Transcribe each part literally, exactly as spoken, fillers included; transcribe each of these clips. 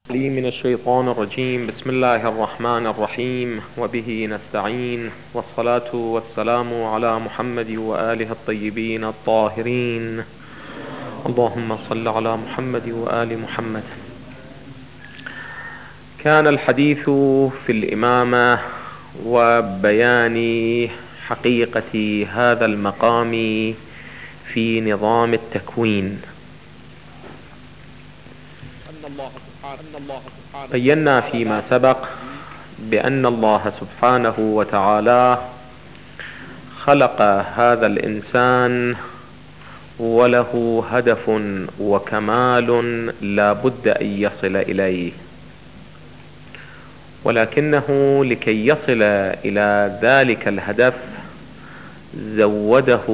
لي من الشيطان الرجيم. بسم الله الرحمن الرحيم، وبه نستعين، والصلاة والسلام على محمد وآله الطيبين الطاهرين. اللهم صل على محمد وآل محمد. كان الحديث في الإمامة وبيان حقيقة هذا المقام في نظام التكوين. بينا فيما سبق بأن الله سبحانه وتعالى خلق هذا الإنسان وله هدف وكمال لا بد أن يصل إليه، ولكنه لكي يصل إلى ذلك الهدف زوده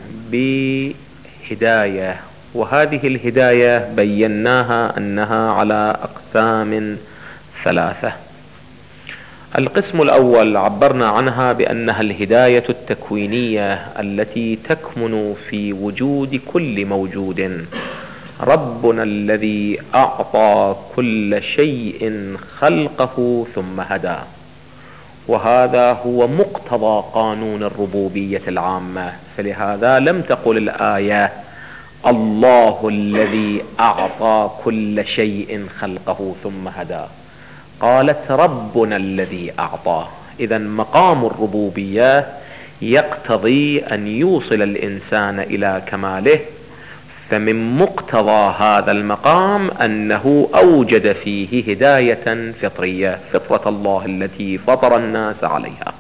بهداية، وهذه الهداية بيناها أنها على أقسام ثلاثة. القسم الأول عبرنا عنها بأنها الهداية التكوينية التي تكمن في وجود كل موجود. ربنا الذي أعطى كل شيء خلقه ثم هدى، وهذا هو مقتضى قانون الربوبية العامة. فلهذا لم تقل الآية الله الذي أعطى كل شيء خلقه ثم هدى، قالت ربنا الذي أعطى. إذا مقام الربوبية يقتضي أن يوصل الإنسان إلى كماله، فمن مقتضى هذا المقام أنه أوجد فيه هداية فطرية، فطرة الله التي فطر الناس عليها.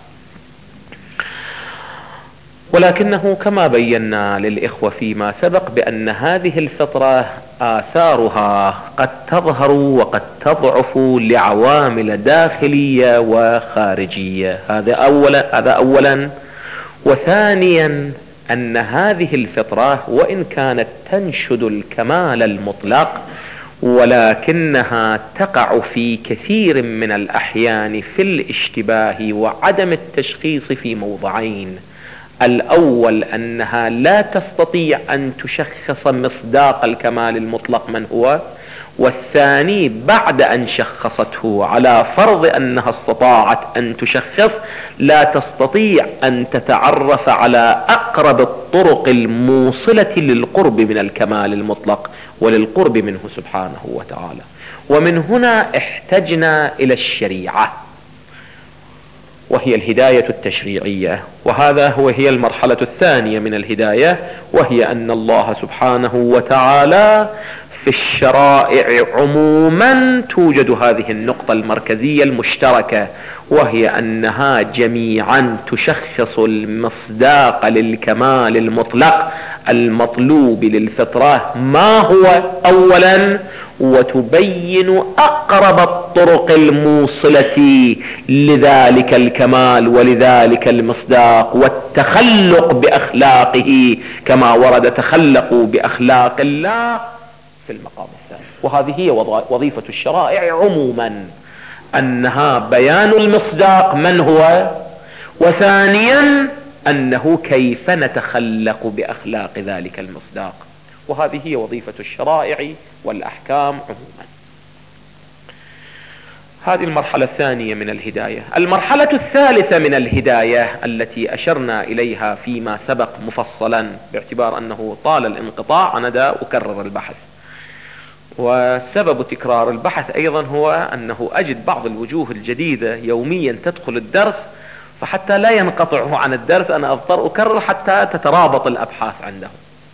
ولكنه كما بينا للإخوة فيما سبق بأن هذه الفطرة آثارها قد تظهر وقد تضعف لعوامل داخلية وخارجية. هذا أولا, هذا أولا. وثانيا أن هذه الفطرة وإن كانت تنشد الكمال المطلق، ولكنها تقع في كثير من الأحيان في الاشتباه وعدم التشخيص في موضعين. الأول أنها لا تستطيع أن تشخص مصداق الكمال المطلق من هو، والثاني بعد أن شخصته على فرض أنها استطاعت أن تشخص لا تستطيع أن تتعرف على أقرب الطرق الموصلة للقرب من الكمال المطلق وللقرب منه سبحانه وتعالى. ومن هنا احتجنا إلى الشريعة، وهي الهداية التشريعية، وهذا هو هي المرحلة الثانية من الهداية، وهي أن الله سبحانه وتعالى في الشرائع عموما توجد هذه النقطة المركزية المشتركة، وهي أنها جميعا تشخص المصداق للكمال المطلق المطلوب للفطرة ما هو أولا، وتبين أقرب الطرق الموصلة لذلك الكمال ولذلك المصداق، والتخلق بأخلاقه كما ورد تخلقوا بأخلاق الله في المقام الثاني. وهذه هي وظيفة الشرائع عموما، أنها بيان المصداق من هو، وثانيا أنه كيف نتخلق بأخلاق ذلك المصداق. وهذه هي وظيفة الشرائع والأحكام عموما. هذه المرحلة الثانية من الهداية. المرحلة الثالثة من الهداية التي أشرنا إليها فيما سبق مفصلا، باعتبار أنه طال الانقطاع أنا دا أكرر البحث، وسبب تكرار البحث أيضا هو أنه أجد بعض الوجوه الجديدة يوميا تدخل الدرس، فحتى لا ينقطعوا عن الدرس أنا أضطر أكرر حتى تترابط الأبحاث عندهم.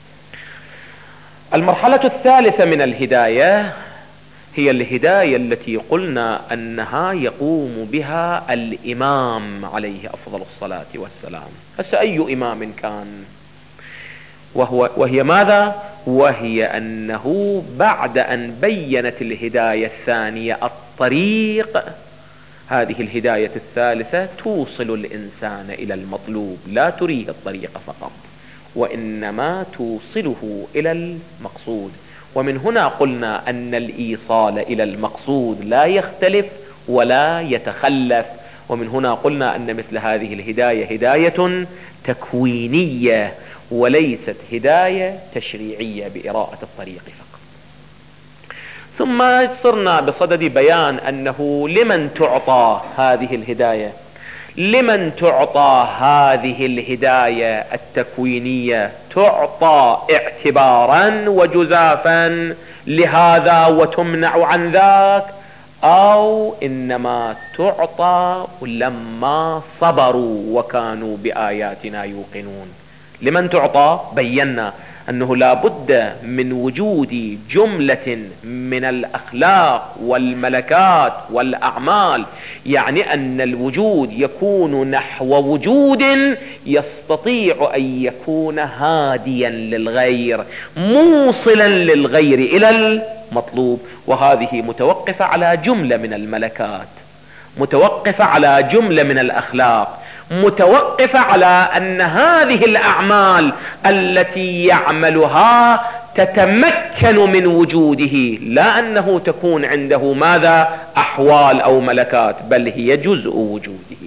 المرحلة الثالثة من الهداية هي الهداية التي قلنا أنها يقوم بها الإمام عليه أفضل الصلاة والسلام. هسه أي إمام كان، وهو وهي ماذا؟ وهي أنه بعد أن بينت الهداية الثانية الطريق، هذه الهداية الثالثة توصل الإنسان إلى المطلوب، لا تريه الطريق فقط، وإنما توصله إلى المقصود. ومن هنا قلنا أن الإيصال إلى المقصود لا يختلف ولا يتخلف. ومن هنا قلنا أن مثل هذه الهداية هداية تكوينية وليست هداية تشريعية بإراءة الطريق فقط. ثم صرنا بصدد بيان أنه لمن تعطى هذه الهداية، لمن تعطى هذه الهداية التكوينية؟ تعطى اعتبارا وجزافا لهذا وتمنع عن ذاك، أو إنما تعطى لما صبروا وكانوا بآياتنا يوقنون؟ لمن تعطى؟ بينا أنه لا بد من وجود جملة من الأخلاق والملكات والأعمال، يعني أن الوجود يكون نحو وجود يستطيع أن يكون هاديا للغير، موصلا للغير إلى المطلوب. وهذه متوقفة على جملة من الملكات، متوقفة على جملة من الأخلاق، متوقفة على أن هذه الأعمال التي يعملها تتمكن من وجوده، لا أنه تكون عنده ماذا؟ أحوال أو ملكات، بل هي جزء وجوده.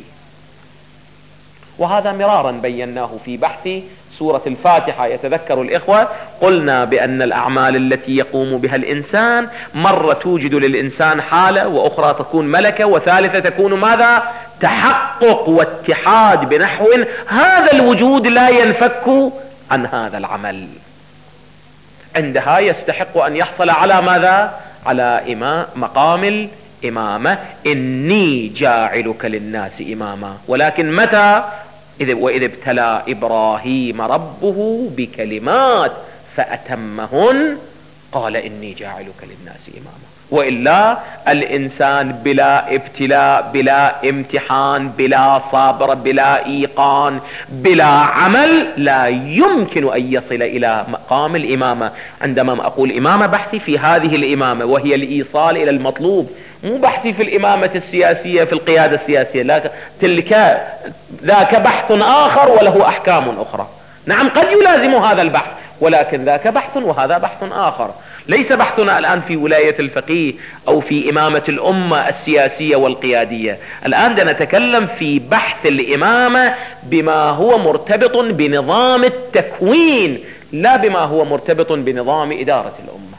وهذا مرارا بيناه في بحث سورة الفاتحة. يتذكر الإخوة قلنا بأن الأعمال التي يقوم بها الإنسان مرة توجد للإنسان حالة، وأخرى تكون ملكة، وثالثة تكون ماذا؟ تحقق واتحاد بنحو هذا الوجود لا ينفك عن هذا العمل. عندها يستحق أن يحصل على ماذا؟ على إمام مقام الإمامة، إني جاعلك للناس إماما. ولكن متى؟ إذ وإذ ابتلى إبراهيم ربه بكلمات فأتمهن قال إني جاعلك للناس إماما. وإلا الإنسان بلا ابتلاء، بلا امتحان، بلا صبر، بلا إيقان، بلا عمل، لا يمكن أن يصل إلى مقام الإمامة. عندما أقول إمامة بحثي في هذه الإمامة، وهي الإيصال إلى المطلوب، مو بحثي في الإمامة السياسية في القيادة السياسية، لا، تلك ذاك بحث آخر وله أحكام أخرى. نعم قد يلازم هذا البحث، ولكن ذاك بحث وهذا بحث آخر. ليس بحثنا الآن في ولاية الفقيه أو في إمامة الأمة السياسية والقيادية. الآن نتكلم في بحث الإمامة بما هو مرتبط بنظام التكوين، لا بما هو مرتبط بنظام إدارة الأمة.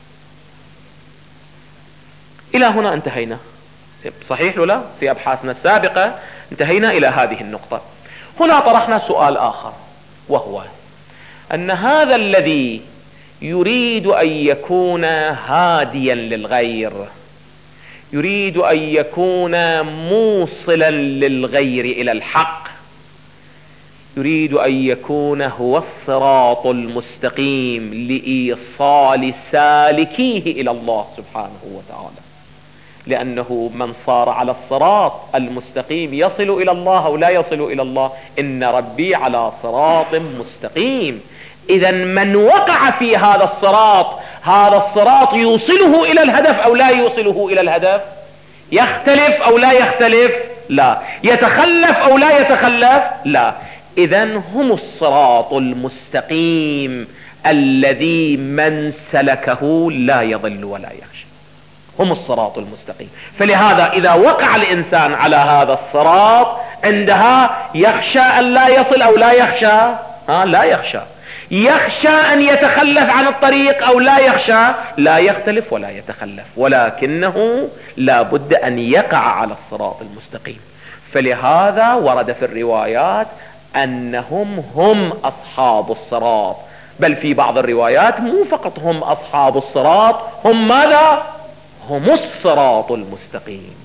إلى هنا انتهينا، صحيح ولا؟ في أبحاثنا السابقة انتهينا إلى هذه النقطة. هنا طرحنا سؤال آخر، وهو أن هذا الذي يريد أن يكون هاديا للغير، يريد أن يكون موصلا للغير إلى الحق، يريد أن يكون هو الصراط المستقيم لإيصال سالكيه إلى الله سبحانه وتعالى. لأنه من صار على الصراط المستقيم يصل إلى الله أو لا يصل إلى الله؟ إن ربي على صراط مستقيم. إذا من وقع في هذا الصراط، هذا الصراط يوصله إلى الهدف أو لا يوصله إلى الهدف؟ يختلف أو لا يختلف؟ لا. يتخلف أو لا يتخلف؟ لا. إذا هم الصراط المستقيم الذي من سلكه لا يضل ولا يخشى، هم الصراط المستقيم. فلهذا إذا وقع الإنسان على هذا الصراط عندها يخشى أن لا يصل أو لا يخشى؟ ها، لا يخشى. يخشى أن يتخلف عن الطريق أو لا يخشى؟ لا يختلف ولا يتخلف، ولكنه لا بد أن يقع على الصراط المستقيم. فلهذا ورد في الروايات أنهم هم أصحاب الصراط، بل في بعض الروايات مو فقط هم أصحاب الصراط، هم ماذا؟ هم الصراط المستقيم،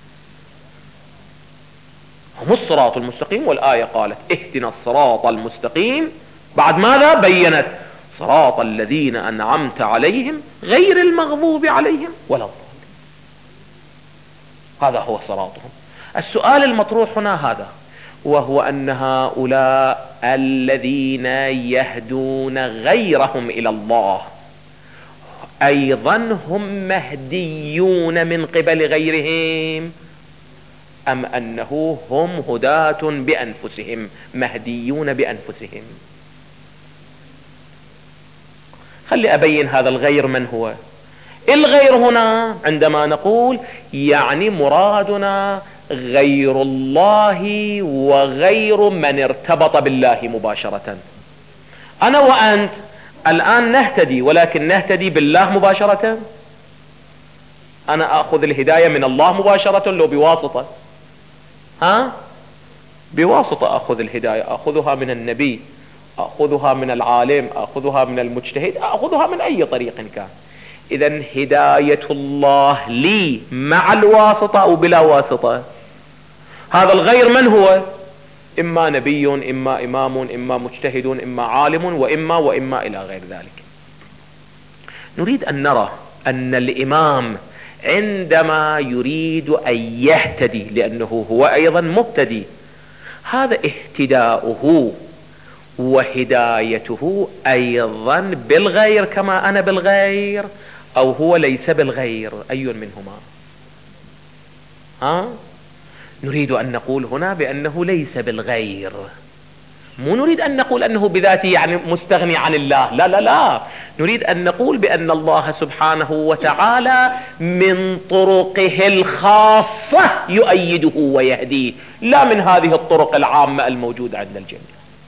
هم الصراط المستقيم. والآية قالت اهدنا الصراط المستقيم، بعد ماذا؟ بينت صراط الذين أنعمت عليهم غير المغضوب عليهم ولا الضالين. هذا هو صراطهم. السؤال المطروح هنا هذا، وهو أن هؤلاء الذين يهدون غيرهم إلى الله أيضا هم مهديون من قبل غيرهم، أم أنه هم هداة بأنفسهم مهديون بأنفسهم؟ خلي أبين هذا الغير من هو. الغير هنا عندما نقول يعني مرادنا غير الله وغير من ارتبط بالله مباشرة. أنا وأنت الآن نهتدي، ولكن نهتدي بالله مباشرة؟ انا اخذ الهداية من الله مباشرة لو بواسطة؟ ها؟ بواسطة اخذ الهداية، اخذها من النبي، اخذها من العالم، اخذها من المجتهد، اخذها من اي طريق كان. اذا هداية الله لي مع الواسطة او بلا واسطة. هذا الغير من هو؟ اما نبي، اما امام، اما مجتهد، اما عالم، واما واما الى غير ذلك. نريد ان نرى ان الامام عندما يريد ان يهتدي، لانه هو ايضا مهتدي، هذا اهتداؤه وهدايته ايضا بالغير كما انا بالغير، او هو ليس بالغير؟ اي منهما؟ ها؟ نريد ان نقول هنا بانه ليس بالغير، مو نريد ان نقول انه بذاته يعني مستغني عن الله، لا لا لا، نريد ان نقول بان الله سبحانه وتعالى من طرقه الخاصة يؤيده ويهديه، لا من هذه الطرق العامة الموجودة عند الجميع،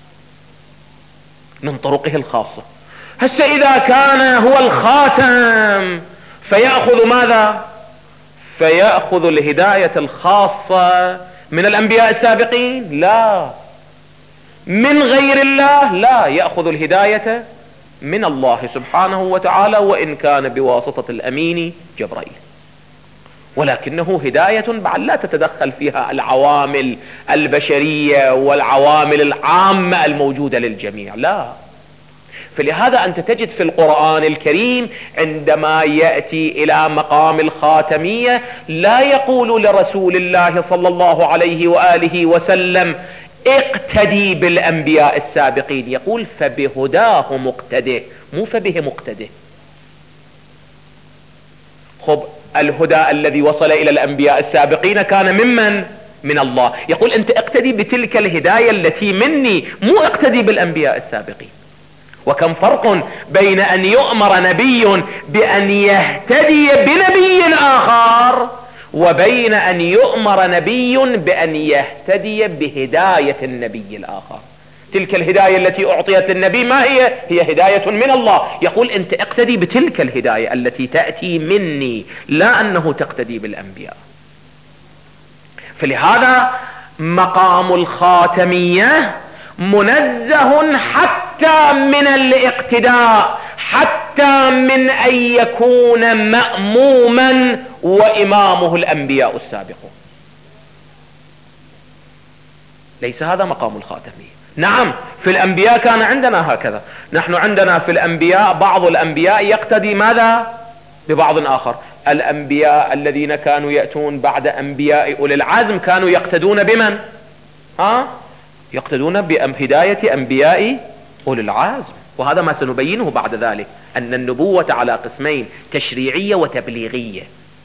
من طرقه الخاصة. هسه اذا كان هو الخاتم فيأخذ ماذا؟ فيأخذ الهداية الخاصة من الانبياء السابقين؟ لا. من غير الله؟ لا، يأخذ الهداية من الله سبحانه وتعالى، وإن كان بواسطة الأمين جبرائيل، ولكنه هداية بعد لا تتدخل فيها العوامل البشرية والعوامل العامة الموجودة للجميع، لا. فلهذا أنت تجد في القرآن الكريم عندما يأتي إلى مقام الخاتمية لا يقول لرسول الله صلى الله عليه وآله وسلم اقتدي بالأنبياء السابقين، يقول فبهداه مقتده، مو فبه مقتده. خب الهدى الذي وصل إلى الأنبياء السابقين كان ممن؟ من الله. يقول أنت اقتدي بتلك الهداية التي مني، مو اقتدي بالأنبياء السابقين. وكم فرق بين أن يؤمر نبي بأن يهتدي بنبي آخر، وبين أن يؤمر نبي بأن يهتدي بهداية النبي الآخر. تلك الهداية التي أعطيت النبي ما هي؟ هي هداية من الله. يقول أنت اقتدي بتلك الهداية التي تأتي مني، لا أنه تقتدي بالأنبياء. فلهذا مقام الخاتمية منزه حتى من الاقتداء، حتى من أن يكون مأموما وإمامه الأنبياء السابقون. ليس هذا مقام الخاتمية. نعم في الأنبياء كان عندنا هكذا، نحن عندنا في الأنبياء بعض الأنبياء يقتدي ماذا؟ ببعض آخر. الأنبياء الذين كانوا يأتون بعد أنبياء أولي العزم كانوا يقتدون بمن؟ ها؟ يقتدون بهداية أنبياء أولي العزم، وهذا ما سنبينه بعد ذلك، أن النبوة على قسمين: تشريعية وتبليغية.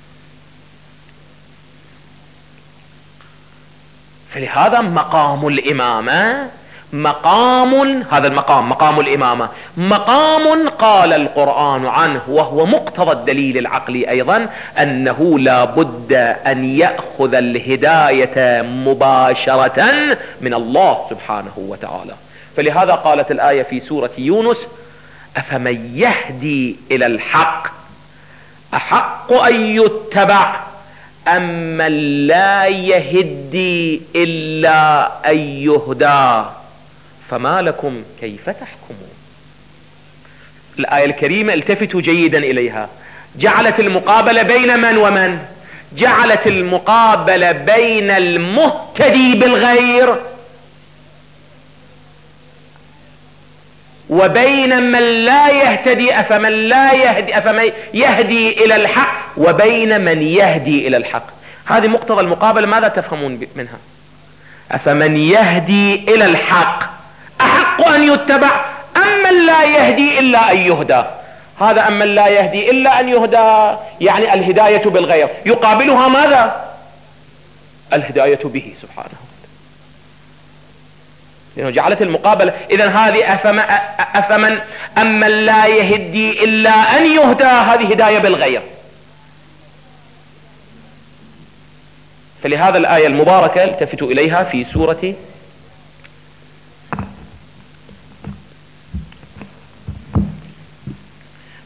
فلهذا مقام الإمامة مقام، هذا المقام مقام الإمامة مقام قال القرآن عنه، وهو مقتضى الدليل العقلي أيضا، أنه لا بد أن يأخذ الهداية مباشرة من الله سبحانه وتعالى. فلهذا قالت الآية في سورة يونس: أفمن يهدي إلى الحق أحق أن يتبع أم من لا يهدي إلا أن يهدى فما لكم كيف تحكمون. الآية الكريمة التفتوا جيدا إليها، جعلت المقابلة بين من ومن؟ جعلت المقابلة بين المهتدي بالغير وبين من لا يهتدي، أفمن لا يهدي أفمن يهدي إلى الحق وبين من يهدي إلى الحق. هذه مقتضى المقابلة، ماذا تفهمون منها؟ أفمن يهدي إلى الحق أحق أن يتبع أم من لا يهدي إلا أن يهدى. هذا أم من لا يهدي إلا أن يهدى يعني الهداية بالغير، يقابلها ماذا؟ الهداية به سبحانه. لأنه جعلت المقابلة. إذن هذه أفمن, أفمن أمن لا يهدي إلا أن يهدى، هذه هداية بالغير. فلهذا الآية المباركة التفتوا إليها في سورة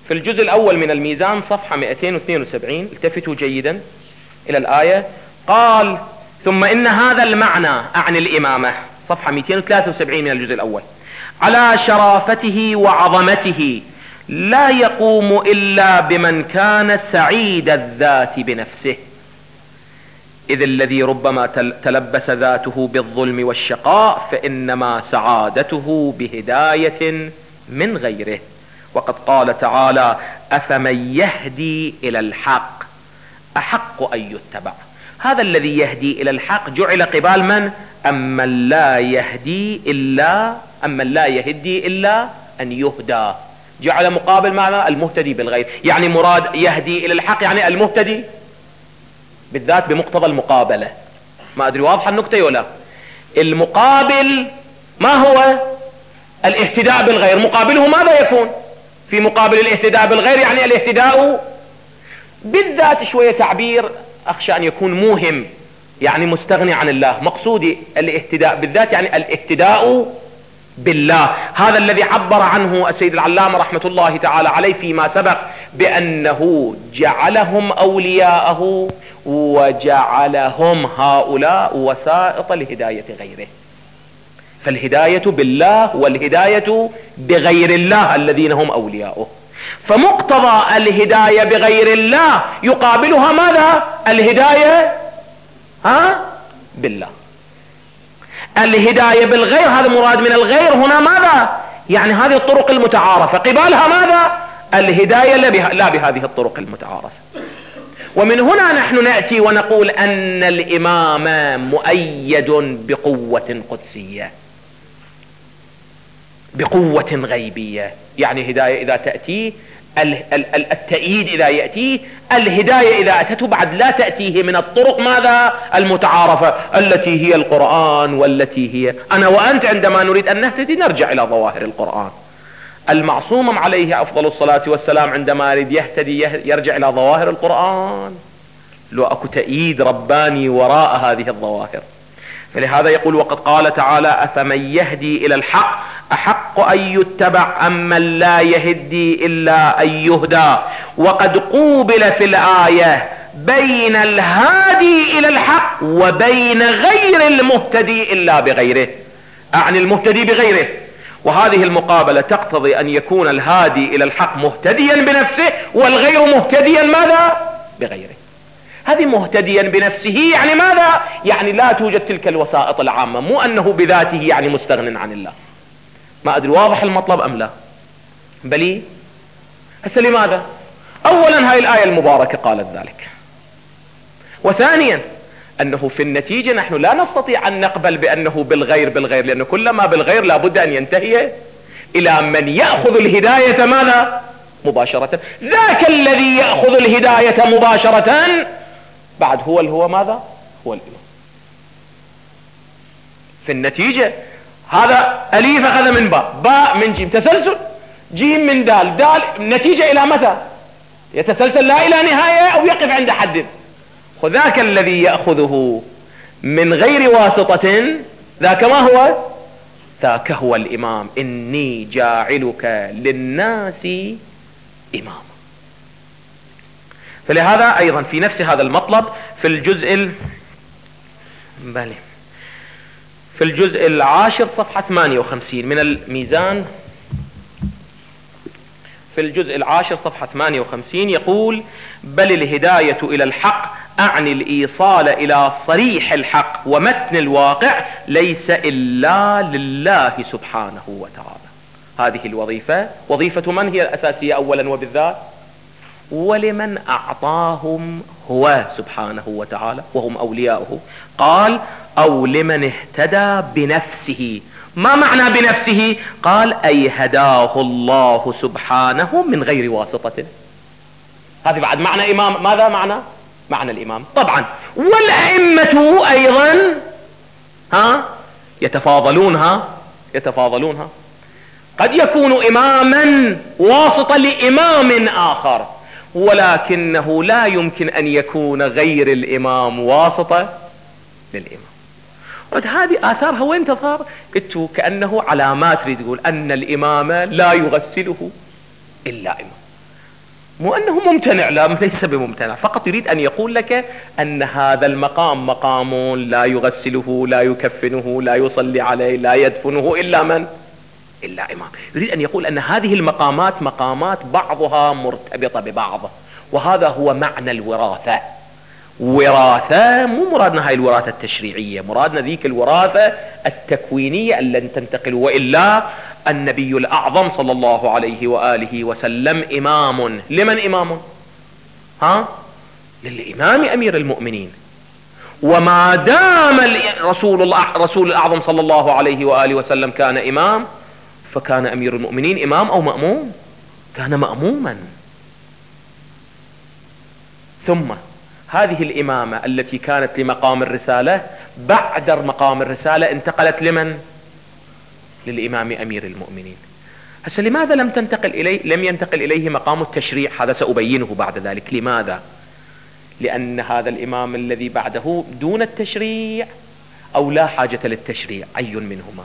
في الجزء الأول من الميزان صفحة مئتين واثنين وسبعين، التفتوا جيدا إلى الآية. قال: ثم إن هذا المعنى عن الإمامة، صفحة مئتين وثلاثة وسبعين من الجزء الأول، على شرافته وعظمته لا يقوم إلا بمن كان سعيد الذات بنفسه، إذ الذي ربما تلبس ذاته بالظلم والشقاء فإنما سعادته بهداية من غيره. وقد قال تعالى: أفمن يهدي إلى الحق أحق أن يتبع. هذا الذي يهدي إلى الحق جعل قبال من؟ أمن لا يهدي إلا أمن لا يهدي إلا أن يهدى، جعل مقابل معنى المهتدي بالغير. يعني مراد يهدي إلى الحق يعني المهتدي بالذات بمقتضى المقابلة. ما أدري واضحة النكتة ولا؟ المقابل ما هو؟ الاهتداء بالغير. مقابله ماذا يكون؟ في مقابل الاهتداء بالغير يعني الاهتداء بالذات. شوية تعبير أخشى أن يكون موهم، يعني مستغني عن الله. مقصودي الاهتداء بالذات يعني الاهتداء بالله. هذا الذي عبر عنه السيد العلامة رحمة الله تعالى عليه فيما سبق بأنه جعلهم أولياءه وجعلهم هؤلاء وسائط لهداية غيره. فالهداية بالله والهداية بغير الله الذين هم أولياؤه. فمقتضى الهداية بغير الله يقابلها ماذا؟ الهداية ها بالله. الهداية بالغير هذا مراد من الغير هنا ماذا؟ يعني هذه الطرق المتعارفة قبالها ماذا؟ الهداية لا بهذه الطرق المتعارفة. ومن هنا نحن نأتي ونقول أن الإمام مؤيد بقوة قدسية، بقوة غيبية. يعني هداية إذا تأتي، التأييد إذا يأتيه، الهداية إذا أتته بعد لا تأتيه من الطرق ماذا؟ المتعارفة التي هي القرآن، والتي هي أنا وأنت عندما نريد أن نهتدي نرجع إلى ظواهر القرآن. المعصوم عليه أفضل الصلاة والسلام عندما يريد يهتدي يرجع إلى ظواهر القرآن، لو أكو تأييد رباني وراء هذه الظواهر. فلهذا يقول: وقد قال تعالى: أفمن يهدي إلى الحق أحق أن يتبع أمن لا يهدي إلا أن يهدى. وقد قوبل في الآية بين الهادي إلى الحق وبين غير المهتدي إلا بغيره، أعني المهتدي بغيره. وهذه المقابلة تقتضي أن يكون الهادي إلى الحق مهتديا بنفسه والغير مهتديا ماذا؟ بغيره. هذه مهتديا بنفسه يعني ماذا؟ يعني لا توجد تلك الوسائط العامة، مو أنه بذاته يعني مستغن عن الله. ما أدري واضح المطلب أم لا؟ بلي هسه لماذا؟ أولا هاي الآية المباركة قالت ذلك، وثانيا أنه في النتيجة نحن لا نستطيع أن نقبل بأنه بالغير بالغير، لأنه كلما بالغير لابد أن ينتهي إلى من يأخذ الهداية ماذا؟ مباشرة. ذاك الذي يأخذ الهداية مباشرة بعد هو هو ماذا؟ هو الإمام. في النتيجة هذا أليف أخذ من باء، باء من جيم، تسلسل جيم من دال، دال نتيجة إلى متى؟ يتسلسل لا إلى نهاية أو يقف عند حد. وذاك الذي يأخذه من غير واسطة ذاك ما هو؟ ذاك هو الإمام. إني جاعلك للناس إماما. فلهذا أيضا في نفس هذا المطلب في الجزء ال... بلي في الجزء العاشر صفحة ثمانية وخمسين من الميزان، في الجزء العاشر صفحة ثمانية وخمسين يقول: بل الهداية إلى الحق أعني الإيصال إلى صريح الحق ومتن الواقع ليس إلا لله سبحانه وتعالى. هذه الوظيفة وظيفة من هي الأساسية أولا وبالذات؟ ولمن أعطاهم هو سبحانه وتعالى وهم أولياؤه. قال: أو لمن اهتدى بنفسه. ما معنى بنفسه؟ قال: أي هداه الله سبحانه من غير واسطة. هذه بعد معنى إمام. ماذا معنى؟ معنى الإمام طبعا. والأئمة أيضا ها يتفاضلونها يتفاضلونها قد يكون إماما واسطة لإمام آخر، ولكنه لا يمكن أن يكون غير الإمام واسطة للإمام. هذه آثارها وين تظهر؟ قلت كأنه علامات تريد تقول أن الإمام لا يغسله إلا إمام. مو أنه ممتنع، لا ليس بممتنع، فقط يريد أن يقول لك أن هذا المقام مقام لا يغسله، لا يكفنه، لا يصلي عليه، لا يدفنه إلا من؟ إلا إمام. يريد أن يقول أن هذه المقامات مقامات بعضها مرتبطة ببعض، وهذا هو معنى الوراثة. وراثة مو مرادنا هاي الوراثة التشريعية، مرادنا ذيك الوراثة التكوينية التي تنتقل. وإلا النبي الأعظم صلى الله عليه وآله وسلم إمام. لمن إمام؟ ها؟ للإمام أمير المؤمنين. وما دام الرسول رسول الأعظم صلى الله عليه وآله وسلم كان إمام، فكان أمير المؤمنين إمام أو مأموم؟ كان مأموما. ثم هذه الإمامة التي كانت لمقام الرسالة بعد مقام الرسالة انتقلت لمن؟ للإمام أمير المؤمنين. هسه لماذا لم تنتقل إليه، لم ينتقل إليه مقام التشريع؟ هذا سأبينه بعد ذلك. لماذا؟ لأن هذا الإمام الذي بعده دون التشريع أو لا حاجة للتشريع، أي منهما؟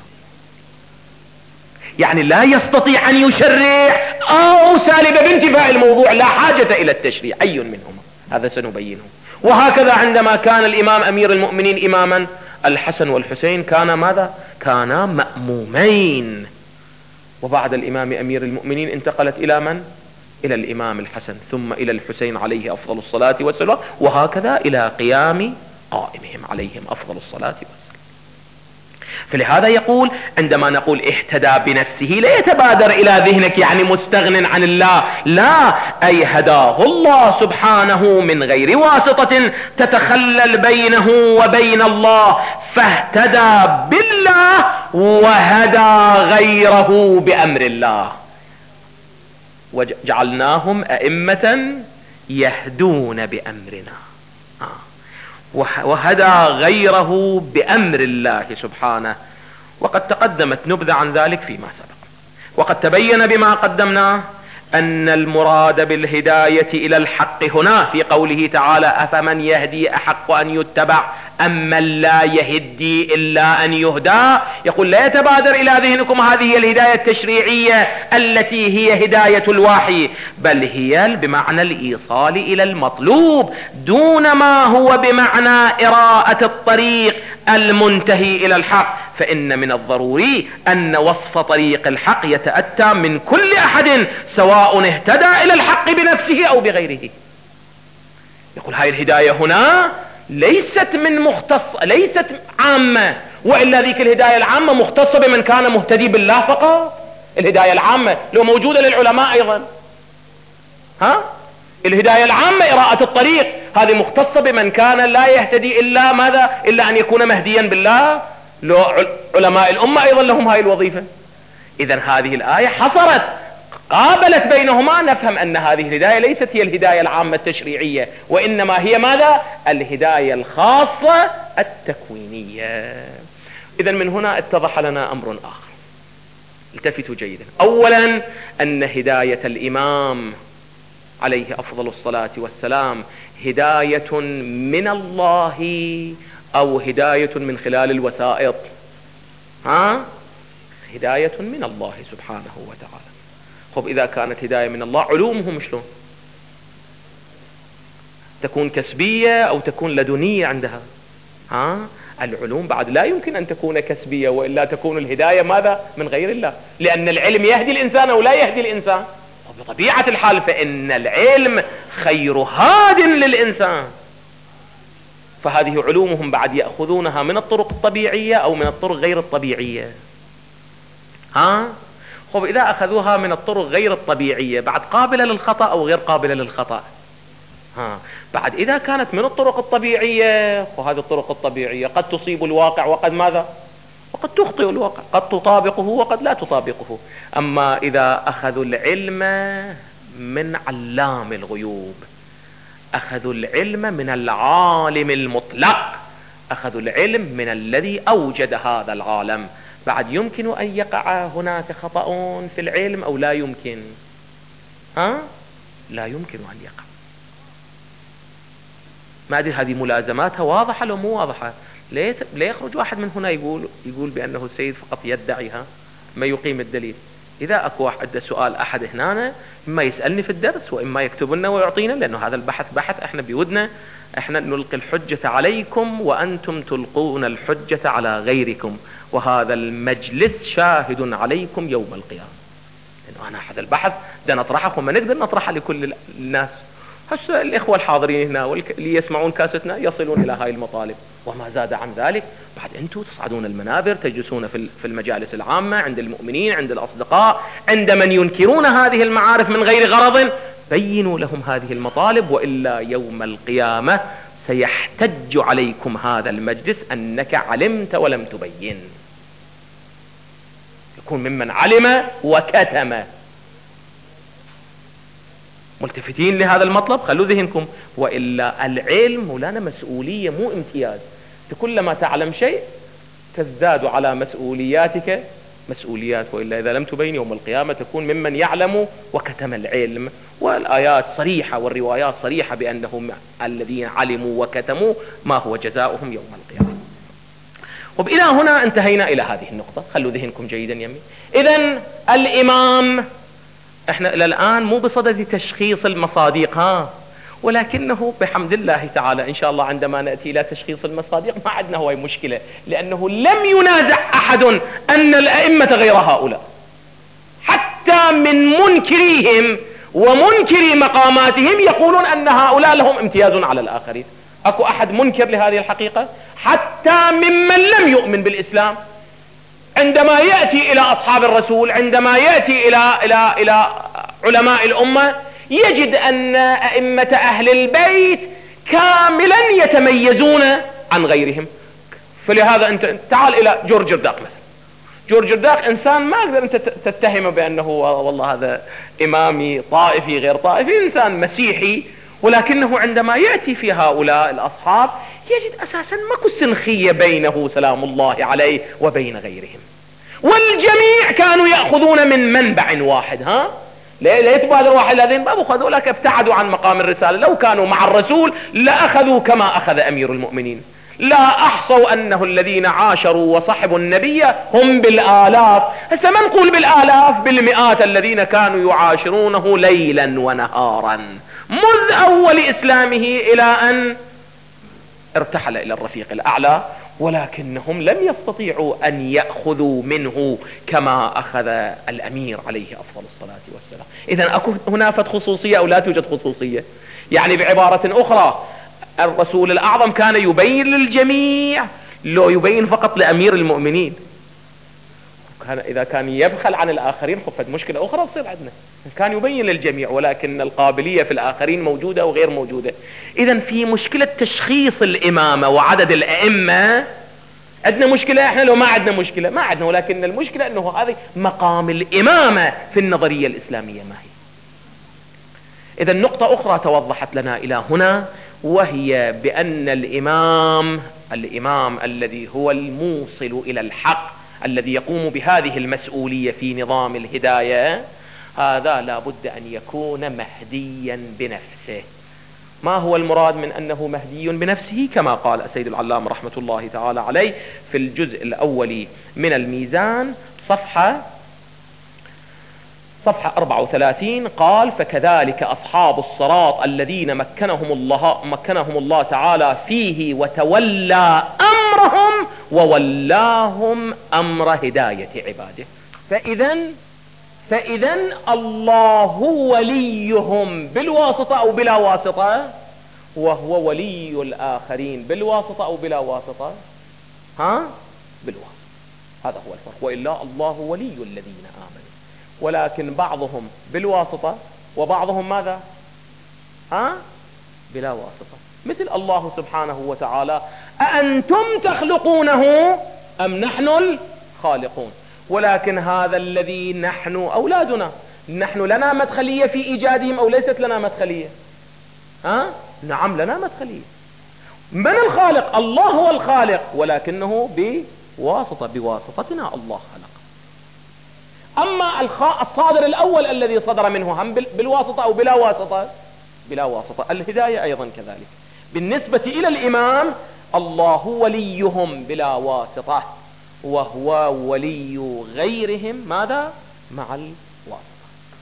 يعني لا يستطيع أن يشرع أو سالب بانتفاء الموضوع، لا حاجة إلى التشريع، أي منهما؟ هذا سنبينه. وهكذا عندما كان الإمام أمير المؤمنين إماما، الحسن والحسين كان ماذا؟ كانا مأمومين. وبعد الإمام أمير المؤمنين انتقلت إلى من؟ إلى الإمام الحسن، ثم إلى الحسين عليه أفضل الصلاة والسلام، وهكذا إلى قيام قائمهم عليهم أفضل الصلاة والسلام. فلهذا يقول عندما نقول اهتدى بنفسه لا يتبادر إلى ذهنك يعني مستغن عن الله، لا، أي هداه الله سبحانه من غير واسطة تتخلل بينه وبين الله، فاهتدى بالله وهدى غيره بأمر الله. وجعلناهم أئمة يهدون بأمرنا، وهدى غيره بأمر الله سبحانه. وقد تقدمت نبذة عن ذلك فيما سبق. وقد تبين بما قدمناه أن المراد بالهداية إلى الحق هنا في قوله تعالى أفمن يهدي أحق أن يتبع أم من لا يهدي إلا أن يهدى. يقول لا يتبادر إلى ذهنكم هذه الهداية التشريعية التي هي هداية الوحي، بل هي بمعنى الإيصال إلى المطلوب دون ما هو بمعنى إراءة الطريق المنتهي إلى الحق. فإن من الضروري أن وصف طريق الحق يتأتى من كل أحد سواء اهتدى إلى الحق بنفسه أو بغيره. يقول هاي الهداية هنا ليست من مختص، ليست عامة، وإلا ذيك الهداية العامة مختصة بمن كان مهتدي بالله فقط. الهداية العامة لو موجودة للعلماء أيضا، ها؟ الهداية العامة إراءة الطريق هذه مختصة بمن كان لا يهتدي إلا ماذا؟ إلا أن يكون مهديا بالله. لو علماء الأمة أيضا لهم هاي الوظيفة. إذن هذه الآية حصرت قابلت بينهما، نفهم أن هذه الهداية ليست هي الهداية العامة التشريعية، وإنما هي ماذا؟ الهداية الخاصة التكوينية. إذن من هنا اتضح لنا أمر آخر، التفتوا جيدا. أولا أن هداية الإمام عليه أفضل الصلاة والسلام هداية من الله أو هداية من خلال الوسائط؟ ها؟ هداية من الله سبحانه وتعالى. خب إذا كانت هداية من الله علومهم شلون؟ تكون كسبية أو تكون لدنية عندها؟ ها؟ العلوم بعد لا يمكن أن تكون كسبية، وإلا تكون الهداية ماذا؟ من غير الله، لأن العلم يهدي الإنسان أو لا يهدي الإنسان. وبطبيعة الحال فإن العلم خير هاد للإنسان. فهذه علومهم بعد يأخذونها من الطرق الطبيعية أو من الطرق غير الطبيعية. ها؟ خب إذا أخذوها من الطرق غير الطبيعية بعد قابلة للخطأ أو غير قابلة للخطأ؟ ها؟ بعد إذا كانت من الطرق الطبيعية، وهذه الطرق الطبيعية قد تصيب الواقع وقد ماذا؟ وقد تخطئ الواقع، قد تطابقه وقد لا تطابقه. أما إذا أخذوا العلم من علام الغيوب، أخذوا العلم من العالم المطلق، أخذوا العلم من الذي أوجد هذا العالم، بعد يمكن أن يقع هناك خطأ في العلم أو لا يمكن؟ ها؟ لا يمكن أن يقع. ما أدري هذه ملازماتها واضحة لو مو واضحة؟ لا يخرج واحد من هنا يقول يقول بأنه السيد فقط يدعيها ما يقيم الدليل. إذا أكو واحد عنده سؤال أحد هنا، إما يسألني في الدرس وإما يكتب لنا ويعطينا، لأنه هذا البحث بحث إحنا بيودنا إحنا نلقي الحجة عليكم وأنتم تلقون الحجة على غيركم، وهذا المجلس شاهد عليكم يوم القيامة. لأنه أنا أحد البحث ده نطرحه وما نقدر نطرحه لكل الناس. هسه الإخوة الحاضرين هنا واللي يسمعون كاستنا يصلون إلى هاي المطالب، وما زاد عن ذلك بعد أنتم تصعدون المنابر، تجلسون في المجالس العامة عند المؤمنين، عند الأصدقاء، عند من ينكرون هذه المعارف من غير غرض، بينوا لهم هذه المطالب، وإلا يوم القيامة سيحتج عليكم هذا المجلس أنك علمت ولم تبين، يكون ممن علم وكتم. ملتفتين لهذا المطلب، خلوا ذهنكم. وإلا العلم مولانا مسؤولية مو امتياز، كلما تعلم شيء تزداد على مسؤولياتك مسؤوليات، وإلا إذا لم تبين يوم القيامة تكون ممن يعلم وكتم العلم. والآيات صريحة والروايات صريحة بأنهم الذين علموا وكتموا ما هو جزاؤهم يوم القيامة. وبإلى هنا انتهينا إلى هذه النقطة، خلوا ذهنكم جيدا يمي. إذن الإمام، احنا الى الان مو بصدد تشخيص المصادق ها، ولكنه بحمد الله تعالى ان شاء الله عندما ناتي الى تشخيص المصادق ما عندنا هو مشكله، لانه لم ينازع احد ان الائمه غير هؤلاء، حتى من منكريهم ومنكري مقاماتهم يقولون ان هؤلاء لهم امتياز على الاخرين. اكو احد منكر لهذه الحقيقه؟ حتى ممن لم يؤمن بالاسلام عندما يأتي إلى أصحاب الرسول، عندما يأتي إلى إلى إلى علماء الأمة، يجد أن أئمة أهل البيت كاملا يتميزون عن غيرهم. فلهذا أنت تعال إلى جورج جرداق مثلا. جورج جرداق إنسان ما أقدر أنت تتهمه بأنه والله هذا إمامي طائفي غير طائفي، إنسان مسيحي، ولكنه عندما يأتي في هؤلاء الأصحاب يجد أساسا ماكو سنخية بينه سلام الله عليه وبين غيرهم، والجميع كانوا يأخذون من منبع واحد. ها لا يتبادر واحد الذين بابو خذوا لك ابتعدوا عن مقام الرسالة، لو كانوا مع الرسول لأخذوا كما أخذ أمير المؤمنين. لا أحصوا أنه الذين عاشروا وصحبوا النبي هم بالآلاف، هسه ما نقول بالآلاف، بالمئات الذين كانوا يعاشرونه ليلا ونهارا منذ أول إسلامه إلى أن ارتحل إلى الرفيق الأعلى، ولكنهم لم يستطيعوا أن يأخذوا منه كما أخذ الأمير عليه أفضل الصلاة والسلام. إذن أكو هنا فت خصوصية أو لا توجد خصوصية؟ يعني بعبارة أخرى الرسول الأعظم كان يبين للجميع، لو يبين فقط لأمير المؤمنين؟ كان إذا كان يبخل عن الآخرين خفت مشكلة أخرى تصير عندنا. كان يبين للجميع، ولكن القابلية في الآخرين موجودة وغير موجودة. إذن في مشكلة تشخيص الإمامة وعدد الأئمة عندنا مشكلة. إحنا لو ما عندنا مشكلة ما عندنا، ولكن المشكلة أنه هذه مقام الإمامة في النظرية الإسلامية ما هي. إذن نقطة أخرى توضحت لنا إلى هنا، وهي بأن الإمام الإمام الذي هو الموصل إلى الحق، الذي يقوم بهذه المسؤولية في نظام الهداية، هذا لا بد أن يكون مهديا بنفسه. ما هو المراد من أنه مهدي بنفسه؟ كما قال السيد العلامة رحمة الله تعالى عليه في الجزء الأول من الميزان صفحة صفحة أربعة وثلاثين، قال: فكذلك أصحاب الصراط الذين مكنهم الله مكنهم الله تعالى فيه وتولى أمرهم وولاهم أمر هداية عباده. فإذن فإذن الله وليهم بالواسطة أو بلا واسطة، وهو ولي الآخرين بالواسطة أو بلا واسطة؟ ها؟ بالواسطة. هذا هو الفرق. وإلا الله ولي الذين آمنوا، ولكن بعضهم بالواسطة وبعضهم ماذا؟ ها؟ بلا واسطة. مثل الله سبحانه وتعالى: أأنتم تخلقونه أم نحن الخالقون؟ ولكن هذا الذي نحن أولادنا، نحن لنا مدخلية في إيجادهم أو ليست لنا مدخلية؟ ها؟ نعم لنا مدخلية. من الخالق؟ الله هو الخالق، ولكنه بواسطة بواسطتنا الله خلق. أما الصادر الأول الذي صدر منه هم بالواسطة أو بلا واسطة؟ بلا واسطة. الهداية أيضا كذلك. بالنسبة إلى الإمام الله وليهم بلا واسطة، وهو ولي غيرهم ماذا؟ مع الواسطة.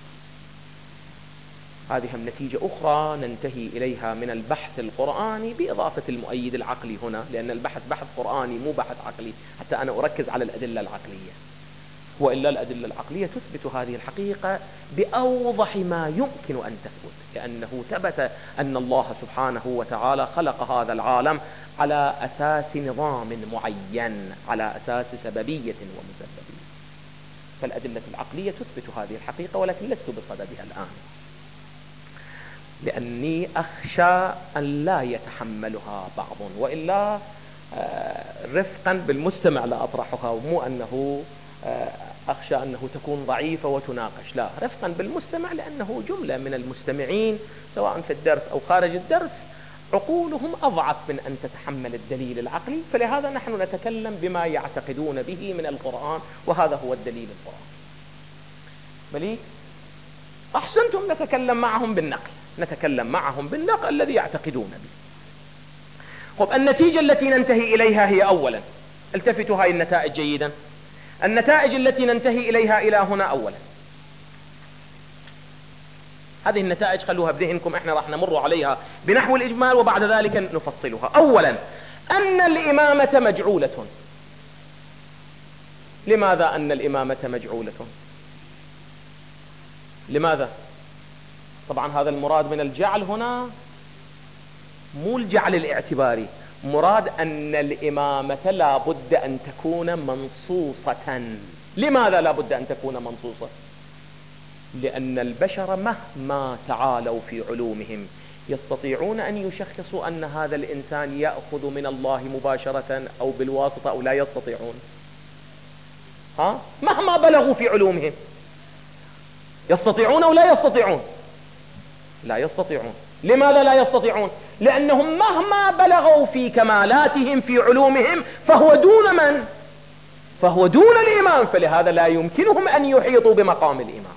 هذه هم نتيجة أخرى ننتهي إليها من البحث القرآني بإضافة المؤيد العقلي هنا، لأن البحث بحث قرآني مو بحث عقلي، حتى أنا أركز على الأدلة العقلية، وإلا الأدلة العقلية تثبت هذه الحقيقة بأوضح ما يمكن أن تثبت، لأنه ثبت أن الله سبحانه وتعالى خلق هذا العالم على أساس نظام معين، على أساس سببية ومسببية. فالأدلة العقلية تثبت هذه الحقيقة، ولكن لست بصددها الآن، لأني أخشى أن لا يتحملها بعض، وإلا رفقا بالمستمع لا أطرحها، ومو أنه أخشى أنه تكون ضعيفة وتناقش، لا، رفقا بالمستمع، لأنه جملة من المستمعين سواء في الدرس أو خارج الدرس عقولهم أضعف من أن تتحمل الدليل العقلي، فلهذا نحن نتكلم بما يعتقدون به من القرآن، وهذا هو الدليل القرآن. مليك أحسنتم، نتكلم معهم بالنقل، نتكلم معهم بالنقل الذي يعتقدون به. طب النتيجة التي ننتهي إليها هي أولا، التفتوا هاي النتائج جيدا، النتائج التي ننتهي إليها إلى هنا أولا، هذه النتائج خلوها بذهنكم، احنا راح نمر عليها بنحو الإجمال وبعد ذلك نفصلها. أولا أن الإمامة مجعولة. لماذا أن الإمامة مجعولة؟ لماذا؟ طبعا هذا المراد من الجعل هنا مو الجعل الاعتباري، مراد أن الإمامة لا بد أن تكون منصوصة. لماذا لا بد أن تكون منصوصة؟ لأن البشر مهما تعالوا في علومهم يستطيعون أن يشخصوا أن هذا الإنسان يأخذ من الله مباشرة أو بالواسطة، أو لا يستطيعون. ها؟ مهما بلغوا في علومهم يستطيعون أو لا يستطيعون؟ لا يستطيعون. لماذا لا يستطيعون؟ لأنهم مهما بلغوا في كمالاتهم في علومهم فهو دون من؟ فهو دون الإمام، فلهذا لا يمكنهم أن يحيطوا بمقام الإمام.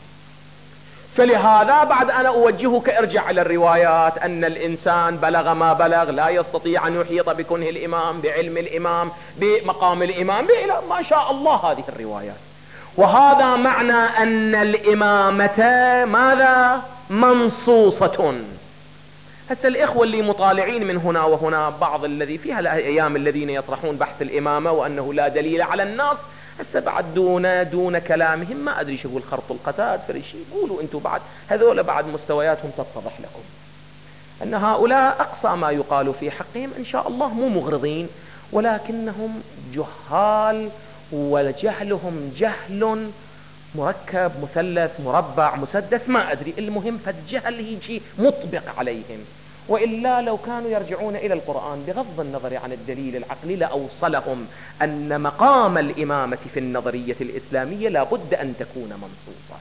فلهذا بعد أنا أوجهك ارجع إلى الروايات، أن الإنسان بلغ ما بلغ لا يستطيع أن يحيط بكنه الإمام، بعلم الإمام، بمقام الإمام، بإلى ما شاء الله هذه الروايات. وهذا معنى أن الإمامة ماذا؟ منصوصة. هسه الإخوة اللي مطالعين من هنا وهنا، بعض الذي فيها الأيام الذين يطرحون بحث الإمامة وأنه لا دليل على النص، هسه بعد دون دون كلامهم ما أدري شو الخرط القتاد فريشي، قولوا أنتم بعد هذول بعد مستوياتهم تتضح لكم أن هؤلاء أقصى ما يقال في حقهم إن شاء الله مو مغرضين، ولكنهم جهال، وجهلهم جهل مركب مثلث مربع مسدس ما أدري، المهم فالجهل يجي مطبق عليهم. وإلا لو كانوا يرجعون إلى القرآن بغض النظر عن الدليل العقلي لأوصلهم أن مقام الإمامة في النظرية الإسلامية لا بد أن تكون منصوصة.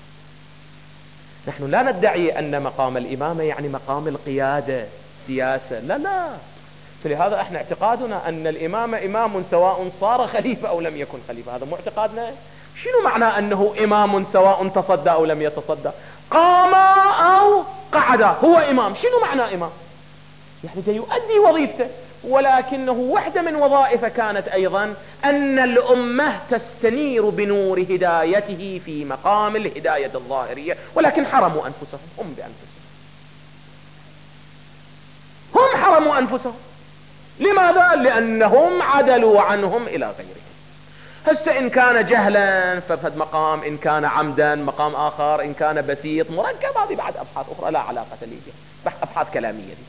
نحن لا ندعي أن مقام الإمامة يعني مقام القيادة سياسة، لا لا، فلهذا احنا اعتقادنا أن الإمام إمام سواء صار خليفة أو لم يكن خليفة، هذا مو اعتقادنا. شنو معنى أنه إمام سواء تصدى أو لم يتصدى؟ قام أو قعد هو إمام. شنو معنى إمام؟ يعني يؤدي وظيفته، ولكنه واحدة من وظائفه كانت أيضا أن الأمة تستنير بنور هدايته في مقام الهداية الظاهرية، ولكن حرموا أنفسهم، هم بأنفسهم هم حرموا أنفسهم. لماذا؟ لأنهم عدلوا عنهم إلى غيرهم. هسه إن كان جهلا ففد مقام، إن كان عمدا مقام آخر، إن كان بسيط مركب، هذه بعد أبحاث أخرى لا علاقة لي بها، أبحاث كلامية دي.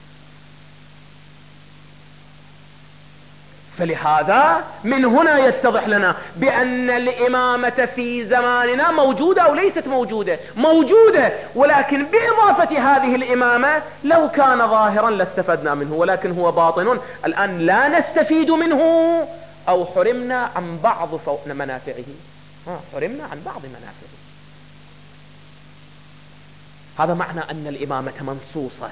فلهذا من هنا يتضح لنا بأن الإمامة في زماننا موجودة أو ليست موجودة؟ موجودة، ولكن بإضافة هذه الإمامة لو كان ظاهرا لاستفدنا منه، ولكن هو باطن الآن لا نستفيد منه، أو حرمنا عن بعض منافعه. ها حرمنا عن بعض منافعه. هذا معنى أن الإمامة منصوصة،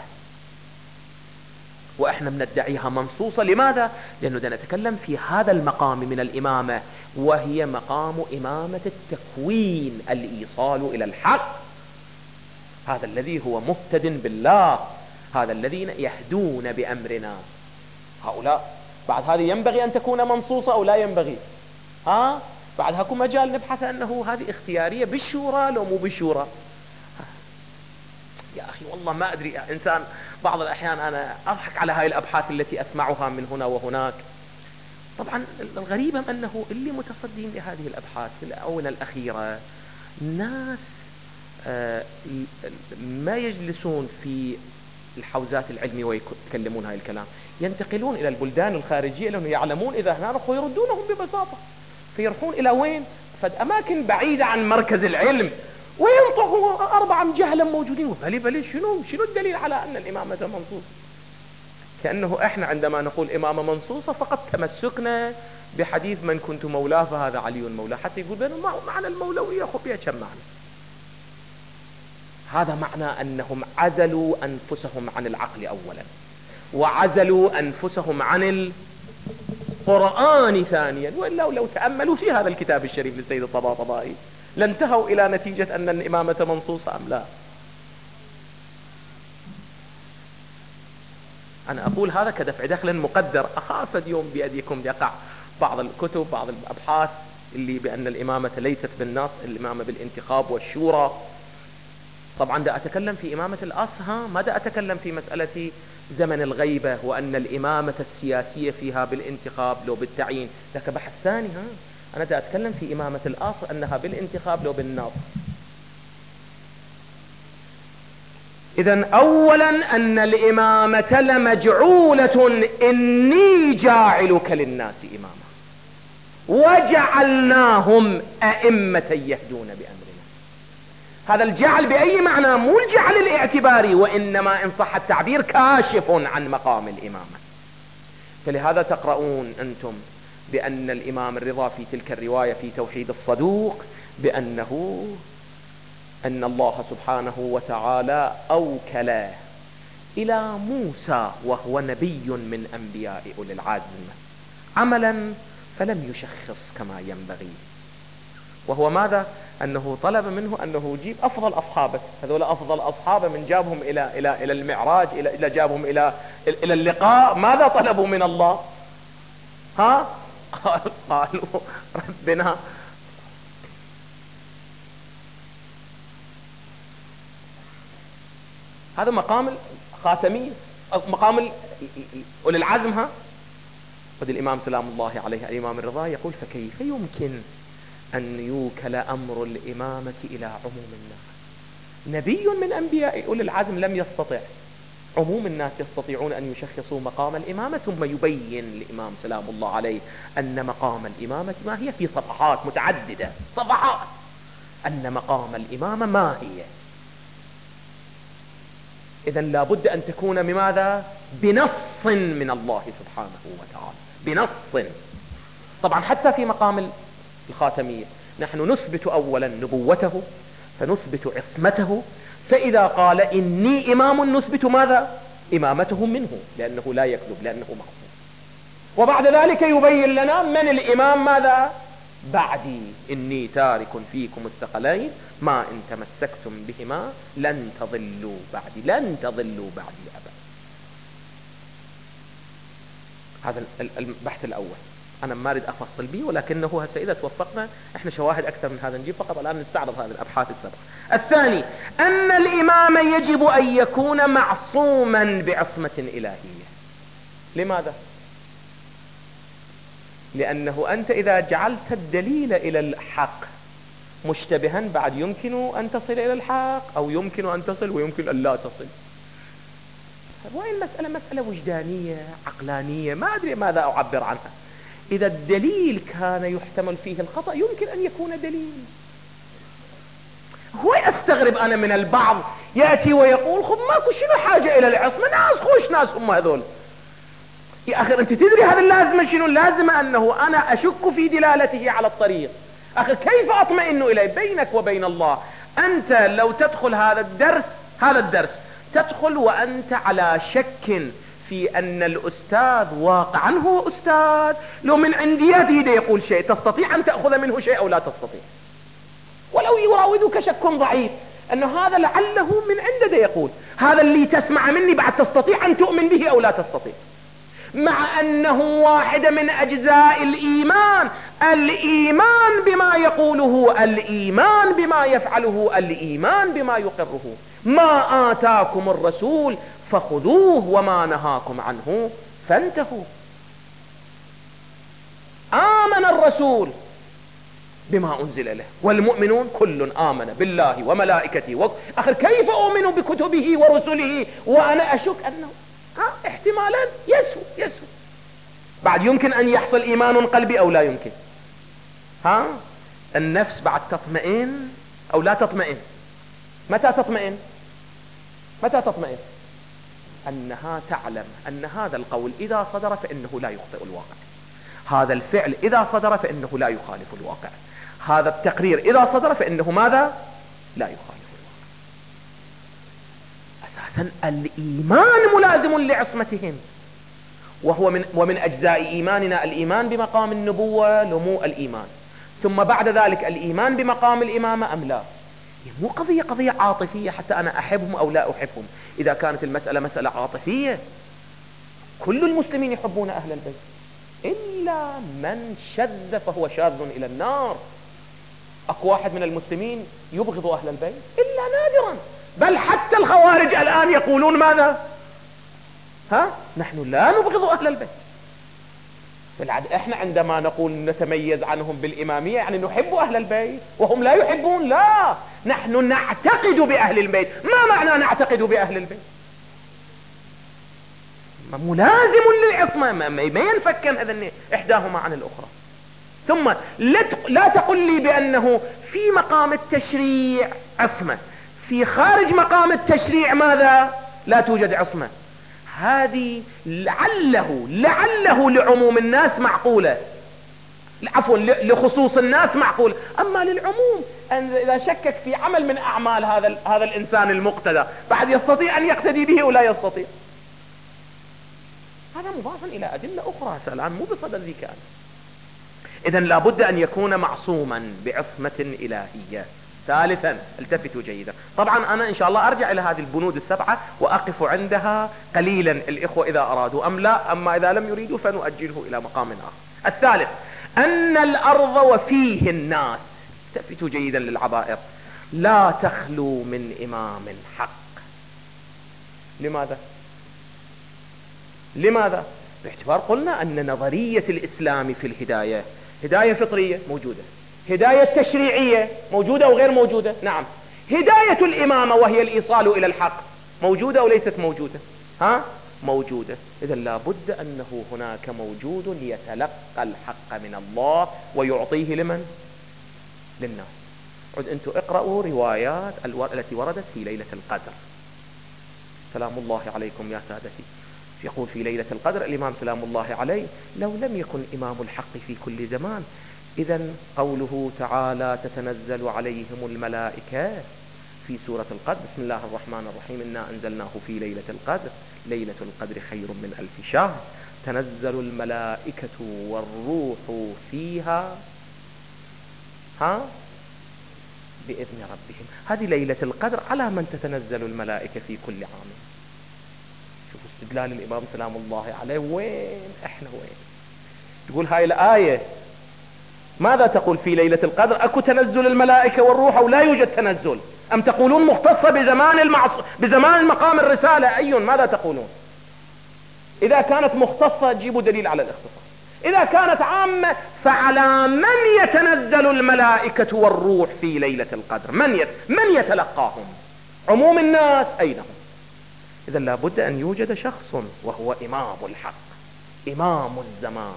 وإحنا بندعيها منصوصة. لماذا؟ لأنه بدنا نتكلم في هذا المقام من الإمامة، وهي مقام إمامة التكوين، الإيصال إلى الحق، هذا الذي هو مهتد بالله، هذا الذين يهدون بأمرنا. هؤلاء بعد هذه ينبغي أن تكون منصوصة أو لا ينبغي؟ ها بعد هاكو مجال نبحث أنه هذه اختيارية بالشورى لو مو بالشورى. يا أخي والله ما أدري، إنسان بعض الأحيان أنا أضحك على هاي الأبحاث التي أسمعها من هنا وهناك. طبعا الغريبة أنه اللي متصدين لهذه الأبحاث في الآونة الأخيرة ناس ما يجلسون في الحوزات العلمية ويتكلمون هاي الكلام، ينتقلون إلى البلدان الخارجية لأنه يعلمون إذا هنا رخوا يردونهم ببساطة، فيروحون إلى وين؟ فأماكن بعيدة عن مركز العلم، وينطقوا أربعة جهلا موجودين. بلي بلي شنو شنو الدليل على أن الإمامة منصوصة؟ كأنه إحنا عندما نقول إمامة منصوصة فقط تمسكنا بحديث من كنت مولاه فهذا علي مولاه، حتى يقول بينهم معنى المولوية خبية كم معنى. هذا معنى أنهم عزلوا أنفسهم عن العقل أولا، وعزلوا أنفسهم عن القرآن ثانيا. وإلا لو تأملوا في هذا الكتاب الشريف للسيد الطباطبائي لانتهوا إلى نتيجة أن الإمامة منصوصة أم لا. أنا أقول هذا كدفع دخل مقدر، أخاف اليوم بيديكم يقع بعض الكتب بعض الأبحاث اللي بأن الإمامة ليست بالنص، الإمامة بالانتخاب والشورى. طبعا دا أتكلم في إمامة الأصل، ها ما دا أتكلم في مسألة زمن الغيبة وأن الإمامة السياسية فيها بالانتخاب لو بالتعيين، لك بحث ثاني. ها أنا دا أتكلم في إمامة الأصل أنها بالانتخاب لو بالنص. إذن أولا أن الإمامة لمجعولة، إني جاعلك للناس إماما وجعلناهم أئمة يهدون بأمرنا. هذا الجعل بأي معنى؟ مو الجعل الاعتباري، وإنما إن صح التعبير كاشف عن مقام الإمامة. فلهذا تقرؤون أنتم بأن الإمام الرضا في تلك الرواية في توحيد الصدوق بأنه أن الله سبحانه وتعالى أوكل إلى موسى وهو نبي من أنبياء أولي العزم عملا فلم يشخص كما ينبغي، وهو ماذا؟ أنه طلب منه أنه يجيب أفضل أصحابه، هذول أفضل أصحابه من جابهم إلى إلى إلى المعراج، إلى إلى جابهم إلى إلى اللقاء. ماذا طلبوا من الله؟ ها قالوا ربنا هذا مقام الخاتمية، مقام أولي العزم. ها قد الإمام سلام الله عليه الإمام الرضا يقول فكيف يمكن أن يوكل أمر الإمامة إلى عموم الناس؟ نبي من أنبياء أولي العزم لم يستطع، عموم الناس يستطيعون أن يشخصوا مقام الإمامة. ثم يبين الإمام سلام الله عليه أن مقام الإمامة ما هي في صفحات متعددة، صفحات أن مقام الإمامة ما هي. إذن لابد أن تكون بماذا؟ بنص من الله سبحانه وتعالى، بنص. طبعا حتى في مقام الخاتمية نحن نثبت أولا نبوته، فنثبت عصمته، فإذا قال إني إمام نثبت ماذا؟ إمامته منه، لأنه لا يكذب، لأنه معصوم. وبعد ذلك يبين لنا من الإمام ماذا؟ بعدي إني تارك فيكم الثقلين ما إن تمسكتم بهما لن تضلوا بعدي، لن تضلوا بعدي أبدا. هذا البحث الأول أنا ما أريد أفصل به، ولكنه هسه إذا توفقنا إحنا شواهد أكثر من هذا نجيب، فقط الآن نستعرض هذه الأبحاث السبعة. الثاني أن الإمام يجب أن يكون معصوما بعصمة إلهية. لماذا؟ لأنه أنت إذا جعلت الدليل إلى الحق مشتبها بعد يمكن أن تصل إلى الحق، أو يمكن أن تصل ويمكن أن لا تصل. وإن مسألة مسألة وجدانية عقلانية ما أدري ماذا أعبر عنها. إذا الدليل كان يحتمل فيه الخطأ يمكن أن يكون دليل. هو أستغرب أنا من البعض يأتي ويقول خب ماكو شنو حاجة إلى العصمة، ناس خوش ناس هم هذول. يا أخي أنت تدري هذا اللازمة شنو؟ اللازمة أنه أنا أشك في دلالته على الطريق. أخي كيف أطمئن إليه؟ بينك وبين الله أنت لو تدخل هذا الدرس هذا الدرس تدخل وأنت على شك في أن الأستاذ واقعا هو أستاذ، لو من عندياته يقول شيء تستطيع أن تأخذ منه شيء أو لا تستطيع، ولو يراودك شك ضعيف أنه هذا لعله من عنده يقول، هذا اللي تسمع مني بعد تستطيع أن تؤمن به أو لا تستطيع، مع أنه واحدة من أجزاء الإيمان الإيمان بما يقوله، الإيمان بما يفعله، الإيمان بما يقره. ما آتاكم الرسول فخذوه وما نهاكم عنه فانتهوا. آمن الرسول بما أنزل له والمؤمنون كل آمن بالله وملائكته و... أخر كيف أؤمن بكتبه ورسله وأنا أشك أنه ها احتمالا يسو يسو بعد يمكن أن يحصل إيمان قلبي أو لا يمكن. ها النفس بعد تطمئن أو لا تطمئن. متى تطمئن؟ متى تطمئن؟ أنها تعلم أن هذا القول إذا صدر فإنه لا يخطئ الواقع، هذا الفعل إذا صدر فإنه لا يخالف الواقع، هذا التقرير إذا صدر فإنه ماذا؟ لا يخالف الواقع. أساسا الإيمان ملازم لعصمتهم، وهو من ومن أجزاء إيماننا الإيمان بمقام النبوة لمو الإيمان، ثم بعد ذلك الإيمان بمقام الإمامة أم لا. مو قضية قضية عاطفية حتى أنا أحبهم أو لا أحبهم. إذا كانت المسألة مسألة عاطفية كل المسلمين يحبون أهل البيت إلا من شذ فهو شاذ إلى النار. أكو واحد من المسلمين يبغض أهل البيت إلا نادرا، بل حتى الخوارج الآن يقولون ماذا؟ ها نحن لا نبغض أهل البيت. بالعكس احنا عندما نقول نتميز عنهم بالإمامية يعني نحب أهل البيت وهم لا يحبون. لا، نحن نعتقد بأهل البيت. ما معنى نعتقد بأهل البيت؟ ملازم للعصمة، ما ينفكن هذا إحداهما عن الأخرى. ثم لا تقل لي بأنه في مقام التشريع عصمة، في خارج مقام التشريع ماذا؟ لا توجد عصمة. هذه لعله لعله لعموم الناس معقولة، عفوا لخصوص الناس معقول، أما للعموم أن إذا شكك في عمل من أعمال هذا هذا الإنسان المقتدى بعد يستطيع أن يقتدي به ولا يستطيع. هذا مضاف إلى أدلة أخرى الآن مو بصدد ذيك. إذا لابد أن يكون معصوما بعصمة إلهية. ثالثا التفتوا جيدا، طبعا أنا إن شاء الله أرجع إلى هذه البنود السبعة وأقف عندها قليلا الإخوة إذا أرادوا أم لا، أما إذا لم يريدوا فنؤجله إلى مقام آخر. الثالث أن الأرض وفيه الناس، التفتوا جيدا للعبائر، لا تخلو من إمام حق. لماذا؟ لماذا؟ باعتبار قلنا أن نظرية الإسلام في الهداية هداية فطرية موجودة، هداية تشريعية موجودة أو غير موجودة؟ نعم. هداية الإمامة وهي الإيصال إلى الحق موجودة أو ليست موجودة؟ ها؟ موجودة. إذا لابد أنه هناك موجود يتلقى الحق من الله ويعطيه لمن؟ للناس. عد أنتم اقرأوا روايات التي وردت في ليلة القدر. سلام الله عليكم يا سادتي. يقول في ليلة القدر الإمام سلام الله عليه: لو لم يكن إمام الحق في كل زمان، إذا قوله تعالى تتنزل عليهم الملائكة في سورة القدر، بسم الله الرحمن الرحيم، إنا أنزلناه في ليلة القدر، ليلة القدر خير من ألف شهر، تنزل الملائكة والروح فيها ها بإذن ربهم. هذه ليلة القدر على من تتنزل الملائكة في كل عام. شوفوا استدلال الإمام سلام الله عليه. وين احنا وين؟ تقول هاي الآية ماذا تقول في ليلة القدر؟ أكو تنزل الملائكة والروح أو لا يوجد تنزل؟ أم تقولون مختصة بزمان المعص... بزمان المقام الرسالة؟ أي ماذا تقولون؟ إذا كانت مختصة جيبوا دليل على الاختصاص، إذا كانت عامة فعلى من يتنزل الملائكة والروح في ليلة القدر؟ من يت... من يتلقاهم؟ عموم الناس أين هم؟ إذا لابد أن يوجد شخص وهو إمام الحق، إمام الزمان.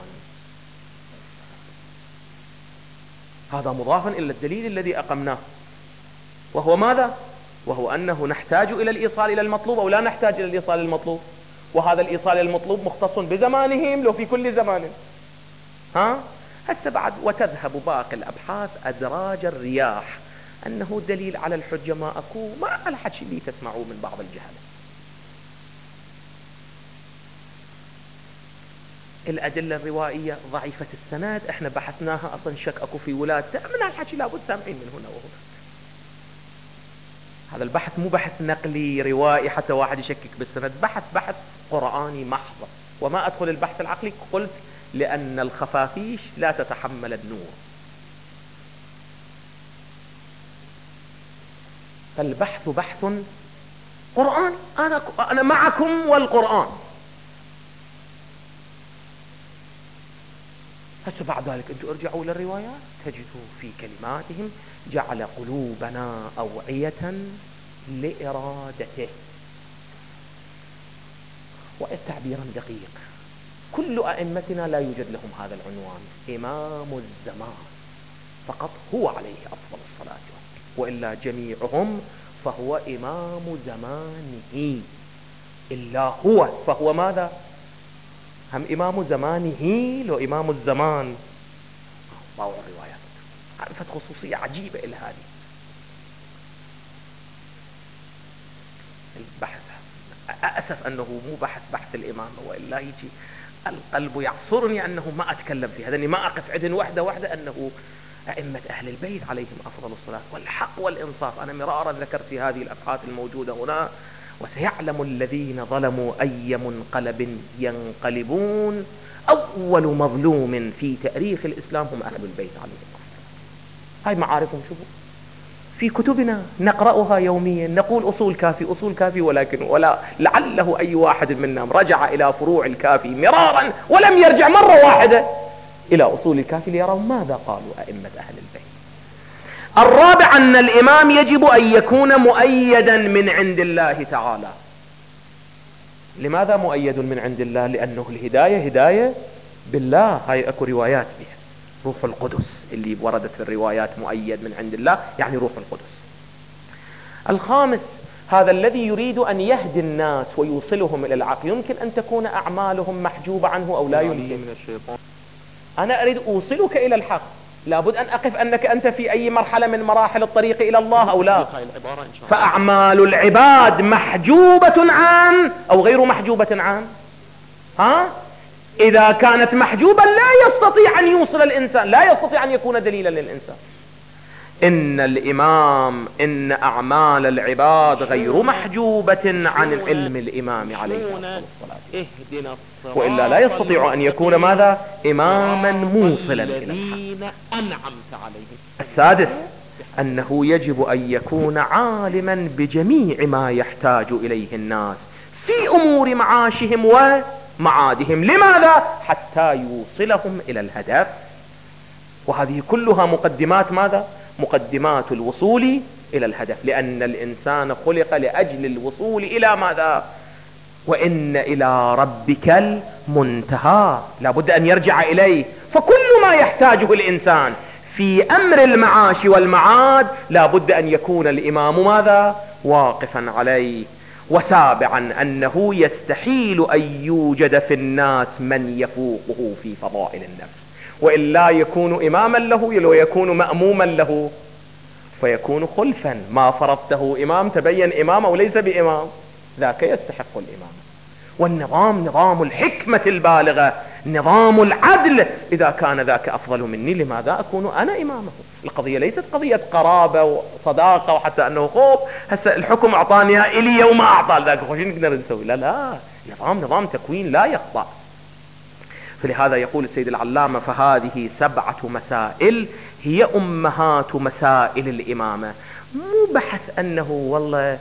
هذا مضافا إلى الدليل الذي أقمناه، وهو ماذا؟ وهو أنه نحتاج إلى الإيصال إلى المطلوب أو لا نحتاج إلى الإيصال المطلوب، وهذا الإيصال المطلوب مختص بزمانهم لو في كل زمان. ها هسه بعد وتذهب باقي الأبحاث أدراج الرياح أنه دليل على الحجة ما أكو، ما على حد شيء تسمعوه من بعض الجهل. الأدلة الروائية ضعيفة السند احنا بحثناها اصلا شك اكو في ولادته، من هالحكي لابد سامعين من هنا وهنا. هذا البحث مو بحث نقلي روائي حتى واحد يشكك بالسند، بحث بحث قرآني محض. وما ادخل البحث العقلي، قلت لأن الخفافيش لا تتحمل النور. فالبحث بحث قرآن، أنا أنا معكم والقرآن. هسه بعد ذلك أنتم ارجعوا إلى الروايات تجدوا في كلماتهم جعل قلوبنا أوعية لإرادته، والتعبيرا دقيق. كل أئمتنا لا يوجد لهم هذا العنوان، إمام الزمان فقط هو عليه أفضل الصلاة، وإلا جميعهم فهو إمام زمانه. إلا هو فهو ماذا؟ هم إمام زمانه لو إمام الزمان. باو الروايات عرفت خصوصية عجيبة إلى هذه البحث. أسف أنه مو بحث بحث الإمامة، وإلا يجي القلب يعصرني أنه ما أتكلم في هذا، أني ما أقف عدن وحدة وحدة أنه أئمة أهل البيت عليهم أفضل الصلاة والحق والإنصاف. أنا مرارا ذكرت في هذه الأبحاث الموجودة هنا: وسيعلم الذين ظلموا أي منقلب ينقلبون. أول مظلوم في تاريخ الإسلام هم أهل البيت عليهم أفضل. هاي معارفهم شوفوا في كتبنا نقرأها يوميا، نقول أصول كافي أصول كافي، ولكن ولا لعله أي واحد منا رجع إلى فروع الكافي مرارا ولم يرجع مرة واحدة إلى أصول الكافي ليروا ماذا قالوا أئمة أهل البيت. الرابع أن الإمام يجب أن يكون مؤيدا من عند الله تعالى. لماذا مؤيد من عند الله؟ لأنه الهداية هداية بالله. هاي أكو روايات بها روح القدس اللي وردت في الروايات مؤيد من عند الله، يعني روح القدس. الخامس هذا الذي يريد أن يهدي الناس ويوصلهم إلى الحق يمكن أن تكون أعمالهم محجوبة عنه أو لا يمكن. أنا أريد أوصلك إلى الحق، لابد أن أقف أنك أنت في أي مرحلة من مراحل الطريق إلى الله أو لا. فأعمال العباد محجوبة عن أو غير محجوبة عن؟ ها؟ إذا كانت محجوبة لا يستطيع أن يوصل الإنسان، لا يستطيع أن يكون دليلا للإنسان. إن الإمام إن أعمال العباد غير محجوبة عن علم الإمام عليه الصلاة والسلام، وإلا لا يستطيع أن يكون ماذا؟ إماما موصلا إلى الحق. السادس أنه يجب أن يكون عالما بجميع ما يحتاج إليه الناس في أمور معاشهم ومعادهم. لماذا؟ حتى يوصلهم إلى الهدف. وهذه كلها مقدمات ماذا؟ مقدمات الوصول إلى الهدف، لأن الإنسان خلق لأجل الوصول إلى ماذا؟ وإن إلى ربك المنتهى، لابد أن يرجع إليه. فكل ما يحتاجه الإنسان في أمر المعاش والمعاد لابد أن يكون الإمام ماذا؟ واقفا عليه. وسابعا أنه يستحيل أن يوجد في الناس من يفوقه في فضائل النفس، وإلا يكون إماما له لو يكون مأموما له فيكون خلفا. ما فرضته إمام تبين إمام وليس بإمام، ذاك يستحق الإمام. والنظام نظام الحكمة البالغة، نظام العدل. إذا كان ذاك أفضل مني لماذا أكون أنا إمامه؟ القضية ليست قضية قرابة وصداقة وحتى أنه خوف هسه الحكم أعطانيها إلي وما أعطى ذاك خوش نقدر نسوي. لا لا، نظام نظام تكوين لا يخضع. فلهذا يقول السيد العلامة: فهذه سبعة مسائل هي أمهات مسائل الإمامة. مو بحث أنه والله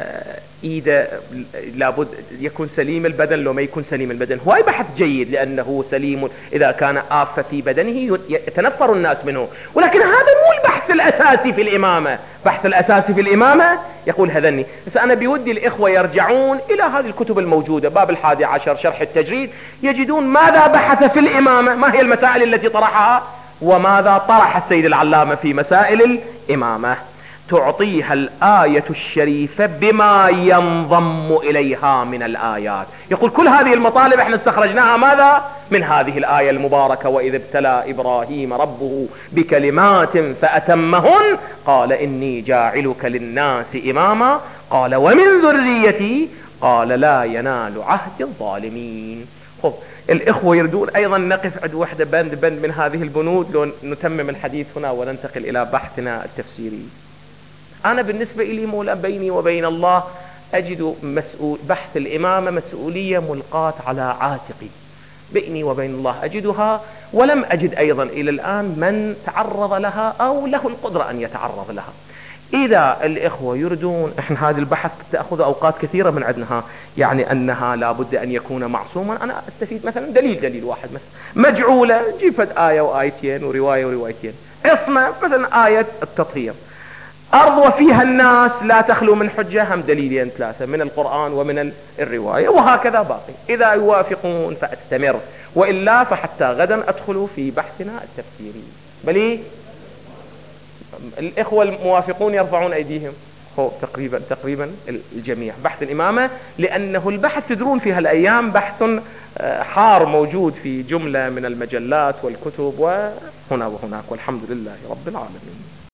إذا لابد يكون سليم البدن لو ما يكون سليم البدن، هو بحث جيد لأنه سليم إذا كان آفة في بدنه يتنفر الناس منه، ولكن هذا مو البحث الأساسي في الإمامة. البحث الأساسي في الإمامة يقول هذني. بس أنا بودي الإخوة يرجعون إلى هذه الكتب الموجودة، باب الحادي عشر شرح التجريد، يجدون ماذا بحث في الإمامة، ما هي المسائل التي طرحها وماذا طرح السيد العلامة في مسائل الإمامة. تعطيها الآية الشريفة بما ينضم إليها من الآيات. يقول كل هذه المطالب احنا استخرجناها ماذا؟ من هذه الآية المباركة: وإذ ابتلى إبراهيم ربه بكلمات فأتمهن قال إني جاعلك للناس إماما قال ومن ذريتي قال لا ينال عهد الظالمين. خب الإخوة يردون أيضا نقف عند وحدة بند بند من هذه البنود لو نتمم الحديث هنا وننتقل إلى بحثنا التفسيري. أنا بالنسبة لي مولا بيني وبين الله أجد مسؤول بحث الإمامة مسؤولية ملقاة على عاتقي، بيني وبين الله أجدها، ولم أجد أيضا إلى الآن من تعرض لها أو له القدرة أن يتعرض لها. إذا الإخوة يردون، إحنا هذا البحث تأخذ أوقات كثيرة من عندنا، يعني أنها لابد أن يكون معصوما. أنا أستفيد مثلا دليل دليل واحد مثلا مجعولة، جيفت آية وآيتين ورواية وروايتين. عصمة مثلا آية التطهير، أرض وفيها الناس لا تخلو من حجة، هم دليلين ثلاثة من القرآن ومن الرواية، وهكذا باقي. إذا يوافقون فأستمر، وإلا فحتى غدا أدخل في بحثنا التفسيري. بل الإخوة الموافقون يرفعون أيديهم، هو تقريبا تقريبا الجميع. بحث الإمامة، لأنه البحث تدرون في هالأيام بحث حار موجود في جملة من المجلات والكتب وهنا وهناك، والحمد لله رب العالمين.